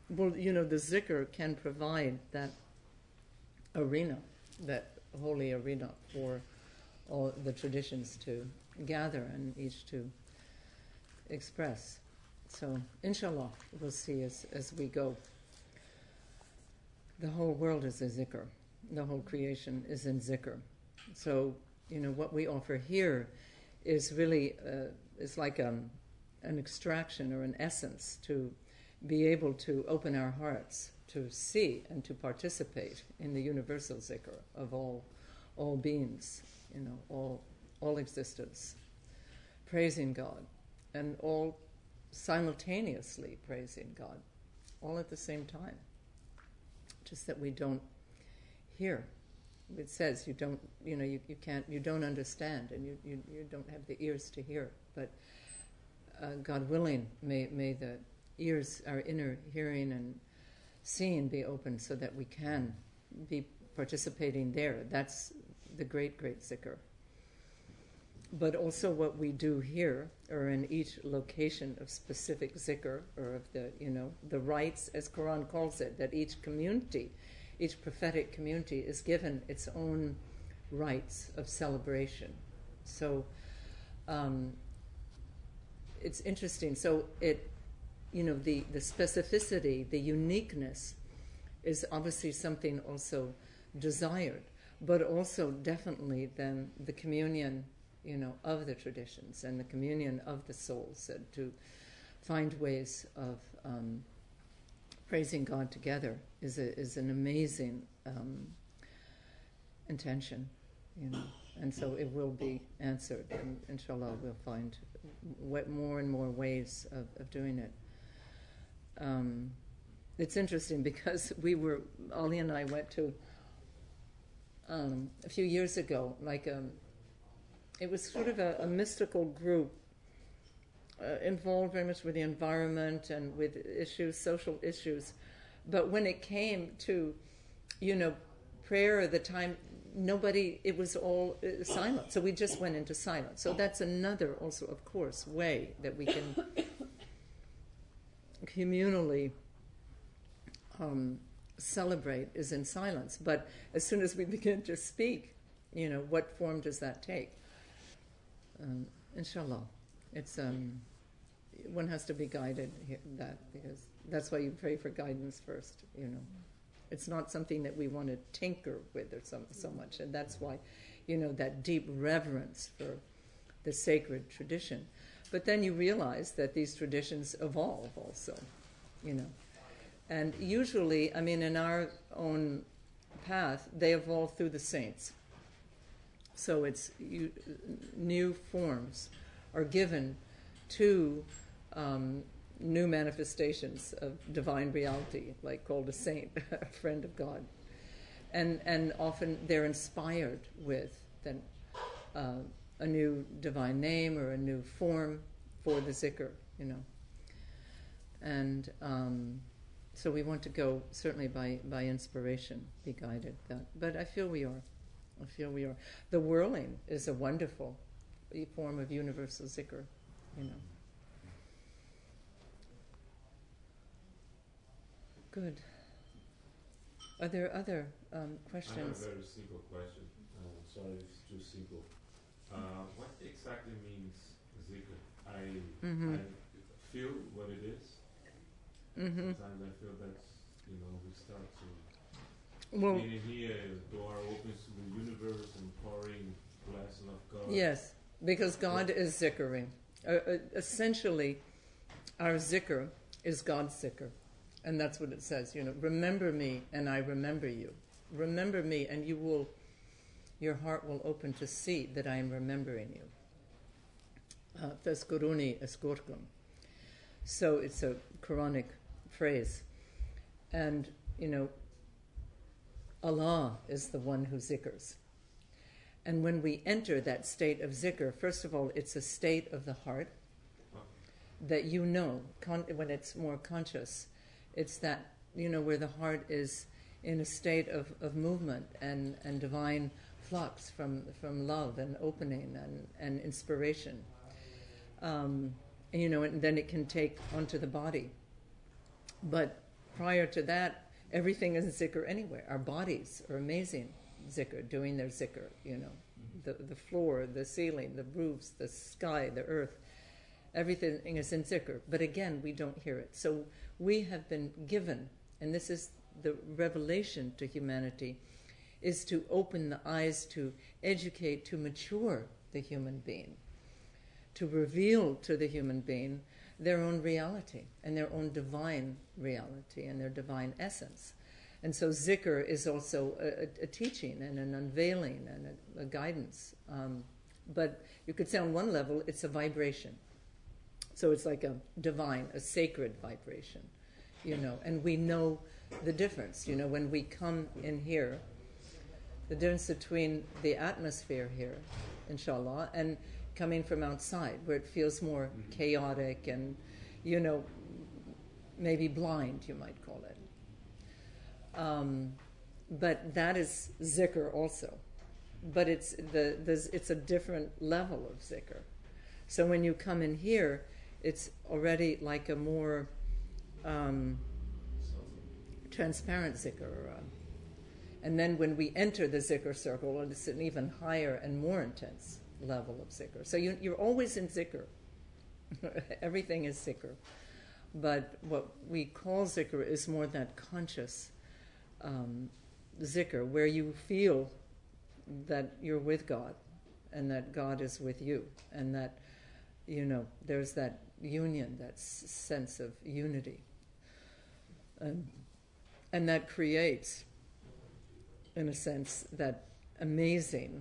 Well, the zikr can provide that arena, that holy arena for all the traditions to gather and each to express. So, inshallah, we'll see as we go. The whole world is a zikr. The whole creation is in zikr. So, what we offer here is really is like an extraction or an essence to be able to open our hearts to see and to participate in the universal zikr of all beings, all existence, praising God, and all simultaneously praising God, all at the same time. Just that we don't hear. It says you don't, you can't, you don't understand, and you don't have the ears to hear. But God willing, may the ears, our inner hearing and seeing, be open so that we can be participating there. That's the great, great zikr. But also what we do here, or in each location of specific zikr, or of the rites, as Quran calls it, that each community, each prophetic community is given its own rites of celebration. So it's interesting. So the specificity, the uniqueness is obviously something also desired, but also definitely then the communion of the traditions and the communion of the souls, and to find ways of praising God together is an amazing intention, and so it will be answered, and inshallah we'll find more and more ways of doing it. It's interesting because Ali and I went to a few years ago, it was sort of a mystical group involved very much with the environment and with issues, social issues. But when it came to, prayer at the time, it was all silent. So we just went into silence. So that's another also, of course, way that we can communally celebrate is in silence. But as soon as we begin to speak, what form does that take? Inshallah, it's one has to be guided because that's why you pray for guidance first. It's not something that we want to tinker with or so much, and that's why, that deep reverence for the sacred tradition. But then you realize that these traditions evolve also, and usually, in our own path, they evolve through the saints. So it's new forms are given to new manifestations of divine reality, like called a saint, a friend of God, and often they're inspired with then a new divine name or a new form for the zikr, and so we want to go certainly by inspiration, be guided. But I feel we are. The whirling is a wonderful form of universal zikr, Good. Are there other questions? I have a very simple question. Sorry if it's too simple. What exactly means zikr? I feel what it is. Sometimes I feel that we start to meaning here the door opens to the universe and pouring blessing of God. Yes, because God is zikring. Essentially, our zikr is God's zikr. And that's what it says, remember me and I remember you. Remember me and your heart will open to see that I am remembering you. Fazkuruni azkurkum. So it's a Quranic phrase. And, Allah is the one who zikrs. And when we enter that state of zikr, first of all, it's a state of the heart that when it's more conscious. It's that, where the heart is in a state of movement and divine flux from love and opening and inspiration. And then it can take onto the body. But prior to that, everything is zikr anyway. Our bodies are amazing zikr, doing their zikr, you know. The floor, the ceiling, the roofs, the sky, the earth, everything is in zikr. But again, we don't hear it. So we have been given, and this is the revelation to humanity, is to open the eyes, to educate, to mature the human being, to reveal to the human being their own reality and their own divine reality and their divine essence. And so zikr is also a teaching and an unveiling and a guidance. But you could say on one level it's a vibration. So it's like a divine, a sacred vibration, you know. And we know the difference, you know, when we come in here, the difference between the atmosphere here, inshallah, and coming from outside, where it feels more chaotic and, you know, maybe blind, you might call it. But that is zikr also. But it's a different level of zikr. So when you come in here, it's already like a more transparent zikr. And then when we enter the zikr circle, it's an even higher and more intense level of zikr. So you're always in zikr. Everything is zikr. But what we call zikr is more that conscious zikr, where you feel that you're with God and that God is with you, and that, you know, there's that union, that sense of unity. And that creates, in a sense, that amazing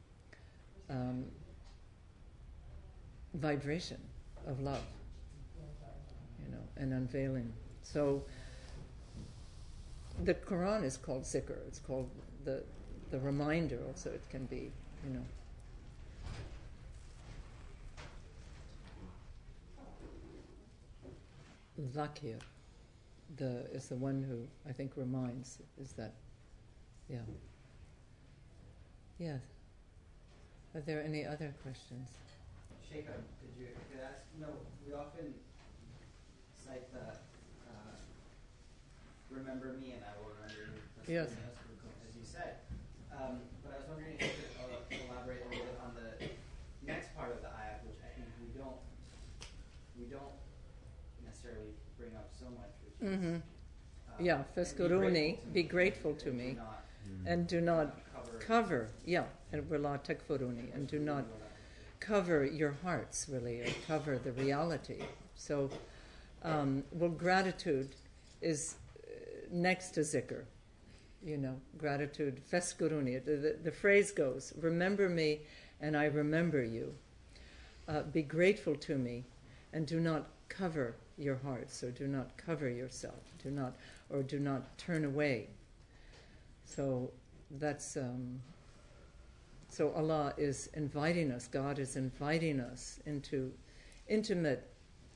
vibration of love, you know, and unveiling. So the Quran is called zikr. It's called the reminder also. It can be, you know. Zakir is the one who I think reminds, is that, yeah. Yes. Are there any other questions? Sheikha, could I ask? No, we often cite the remember me and I will remember you. Yes. As you said. But I was wondering if you could elaborate a little bit on the next part of the ayat, which I think we don't necessarily bring up so much, which is yeah, faskuruni, be grateful to me, and do not cover, and wala takfuruni, and do not cover your hearts, really, or cover the reality. So, well, gratitude is next to zikr, you know, gratitude, faskuruni. The phrase goes, remember me and I remember you. Be grateful to me and do not cover your hearts, or do not cover yourself, do not turn away. So that's so Allah is inviting us, God is inviting us into intimate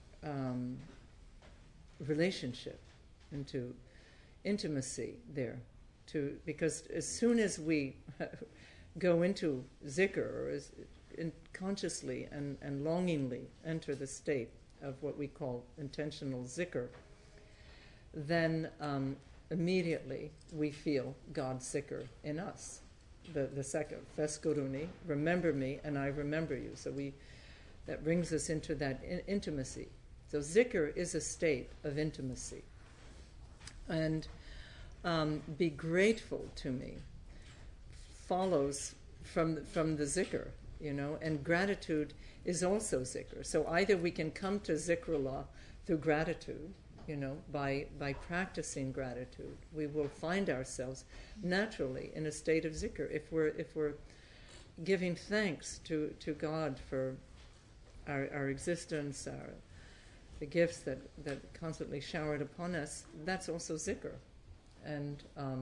relationship, into intimacy there, because as soon as we go into zikr, or consciously and longingly enter the state of what we call intentional zikr, then immediately we feel God's zikr in us. The second, faskuruni, remember me and I remember you. So that brings us into that intimacy. So zikr is a state of intimacy. And be grateful to me follows from the zikr, you know, and gratitude is also zikr. So either we can come to zikrullah through gratitude, you know, by practicing gratitude, we will find ourselves naturally in a state of zikr. If we're giving thanks to God for our existence, the gifts that constantly showered upon us, that's also zikr. And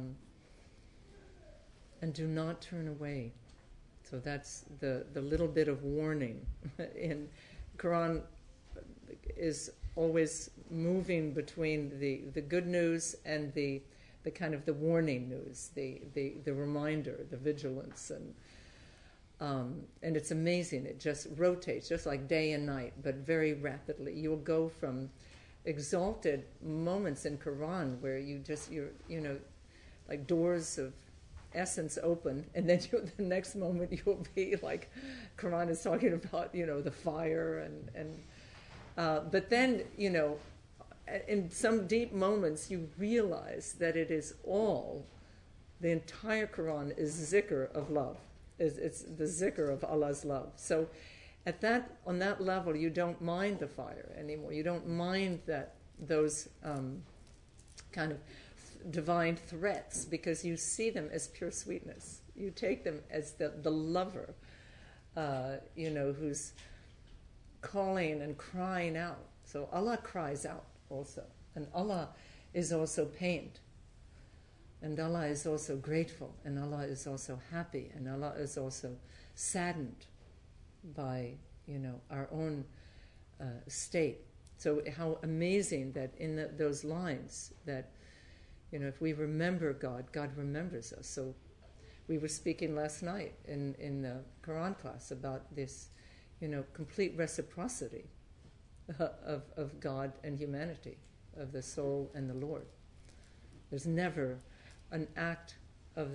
do not turn away. So that's the little bit of warning in Quran is always moving between the good news and the kind of the warning news, the reminder, the vigilance, and it's amazing. It just rotates, just like day and night, but very rapidly. You'll go from exalted moments in Quran where you're like doors of essence open, and then the next moment you'll be like, Quran is talking about the fire but then in some deep moments you realize that it is all, the entire Quran is zikr of love. It's the zikr of Allah's love. So on that level, you don't mind the fire anymore. You don't mind those kind of divine threats, because you see them as pure sweetness. You take them as the lover, who's calling and crying out. So Allah cries out also, and Allah is also pained, and Allah is also grateful, and Allah is also happy, and Allah is also saddened by our own state. So how amazing that in those lines that if we remember God, God remembers us. So we were speaking last night in the Quran class about this complete reciprocity of God and humanity, of the soul and the Lord. There's never an act of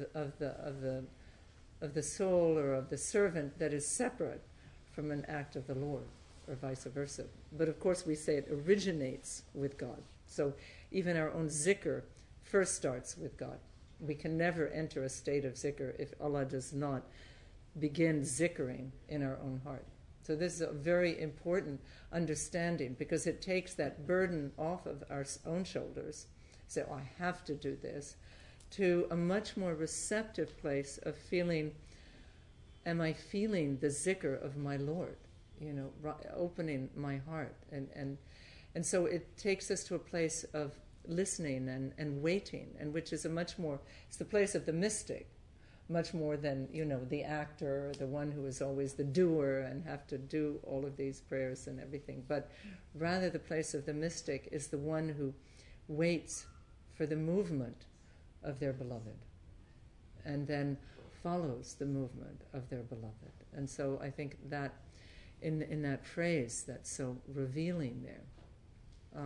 the soul or of the servant that is separate from an act of the Lord, or vice versa. But of course we say it originates with God. So even our own zikr first starts with God. We can never enter a state of zikr if Allah does not begin zikring in our own heart. So this is a very important understanding, because it takes that burden off of our own shoulders. Say, I have to do this, to a much more receptive place of feeling, am I feeling the zikr of my Lord? Opening my heart. And so it takes us to a place of listening and waiting, and which is it's the place of the mystic, much more than, the actor, the one who is always the doer and have to do all of these prayers and everything. But rather the place of the mystic is the one who waits for the movement of their beloved, and then follows the movement of their beloved. And so I think that in that phrase, that's so revealing there.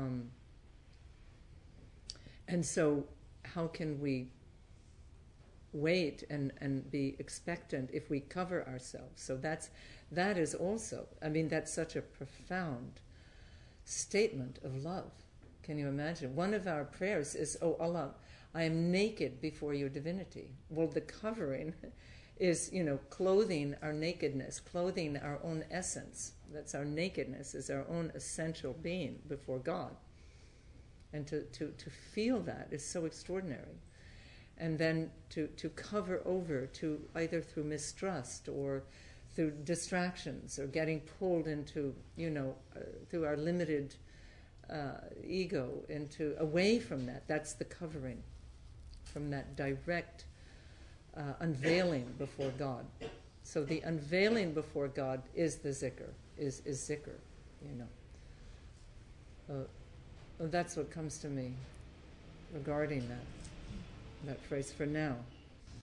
And so how can we wait and be expectant if we cover ourselves? So that is also, that's such a profound statement of love. Can you imagine? One of our prayers is, oh Allah, I am naked before your divinity. Well, the covering is, clothing our nakedness, clothing our own essence. That's our nakedness, is our own essential being before God. And to feel that is so extraordinary. And then to cover over, to either through mistrust or through distractions or getting pulled into, through our limited ego away from that. That's the covering, from that direct unveiling before God. So the unveiling before God is the zikr, is zikr, That's what comes to me regarding that phrase for now.